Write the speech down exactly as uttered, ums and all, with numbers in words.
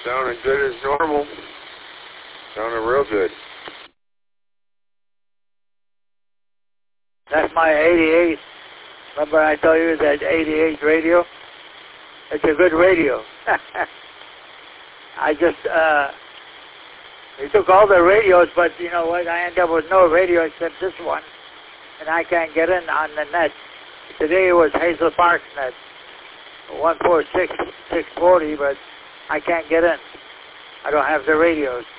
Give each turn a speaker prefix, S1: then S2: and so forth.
S1: sounding good as normal. Sounding real good.
S2: That's my eighty-eight. Remember I told you that eighty-eight radio? It's a good radio. I just, uh, they took all the radios, but you know what? I ended up with no radio except this one, and I can't get in on the net. Today it was Hazel Park's net, one four six, six forty, but I can't get in. I don't have the radios.